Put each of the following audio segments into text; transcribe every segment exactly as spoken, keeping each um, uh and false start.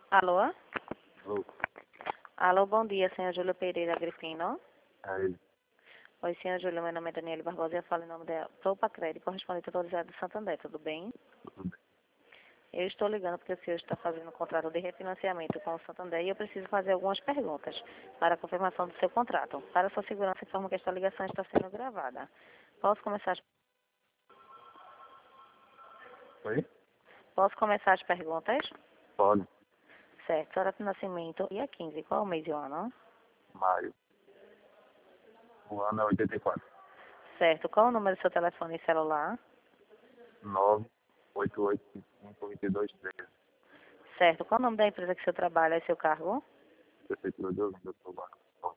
Alô? Alô? Alô, bom dia, senhor Júlio Pereira Grifino. Aí, Oi, senhor Júlio, meu nome é Daniele Barbosa e eu falo em nome da Topa Crédito, correspondente autorizado do Santander, tudo bem? tudo bem. Eu estou ligando porque o senhor está fazendo um contrato de refinanciamento com o Santander e eu preciso fazer algumas perguntas para a confirmação do seu contrato. Para sua segurança, informo que esta ligação está sendo gravada. Posso começar as, Oi? Posso começar as perguntas? Pode. Certo, hora de nascimento, dia quinze, qual o mês e o ano? Maio. O ano é oitenta e quatro. Certo, qual o número do seu telefone celular? nove oito oito cinco cinco dois dois três. Certo, qual o nome da empresa que o senhor trabalha e seu cargo? Prefeitura de Olinda, do Banco.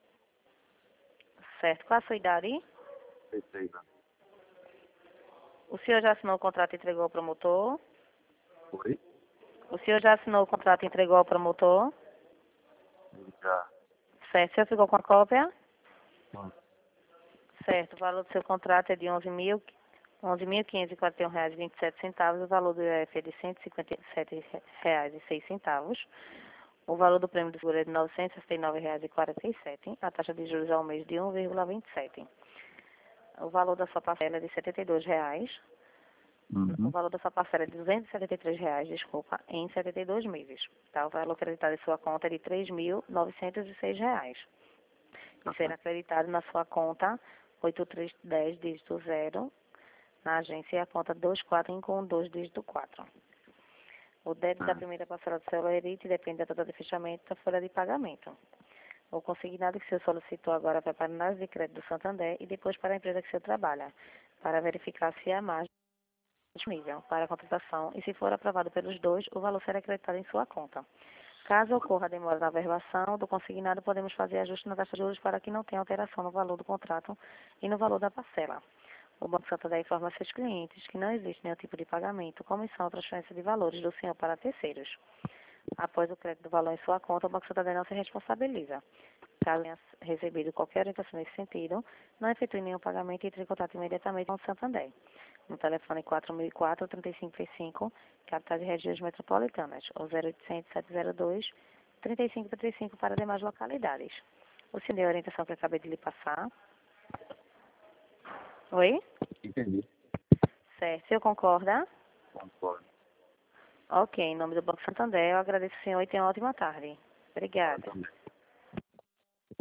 Certo, qual a sua idade? trinta e seis anos. O senhor já assinou o contrato e entregou ao promotor? Oi? O senhor já assinou o contrato e entregou ao promotor? Já. Certo, o senhor ficou com a cópia? Sim. Certo, o valor do seu contrato é de onze mil, onze mil quinhentos e quarenta e um reais e vinte e sete centavos, o valor do I F é de cento e cinquenta e sete reais e seis centavos, o valor do prêmio do seguro é de novecentos e sessenta e nove reais e quarenta e sete, a taxa de juros ao mês de um vírgula vinte e sete. O valor da sua parcela é de setenta e dois reais. O Uhum. valor da sua parcela é de duzentos e setenta e três reais, desculpa, em setenta e dois meses. Tá? O valor acreditado em sua conta é de três mil novecentos e seis reais. Tá E será certo. acreditado na sua conta oito três um zero, dígito zero, na agência, e a conta dois quatro um dois, dígito quatro. O débito da Hum. primeira parcela do seu lerite depende da data de fechamento da folha de pagamento. O consignado que o senhor solicitou agora vai para a análise de crédito do Santander e depois para a empresa que o senhor trabalha, para verificar se há margem disponível para a contratação e, se for aprovado pelos dois, o valor será acreditado em sua conta. Caso ocorra demora na averbação do consignado, podemos fazer ajuste na taxa de juros para que não tenha alteração no valor do contrato e no valor da parcela. O Banco Santander informa a seus clientes que não existe nenhum tipo de pagamento, comissão ou transferência de valores do senhor para terceiros. Após o crédito do valor em sua conta, o Banco Santander não se responsabiliza. Caso tenha recebido qualquer orientação nesse sentido, não efetue nenhum pagamento e entre em contato imediatamente com o Santander. No telefone quatro mil e quatro, trinta e cinco cinco, capitais e regiões metropolitanas, ou zero oitocentos, sete zero dois, trinta e cinco trinta e cinco para demais localidades. O senhor deu a orientação que eu acabei de lhe passar? Oi? Entendi. Certo. O senhor concorda? Concordo. Ok. Em nome do Banco Santander, eu agradeço o senhor e tenha uma ótima tarde. Concordo Obrigada. também.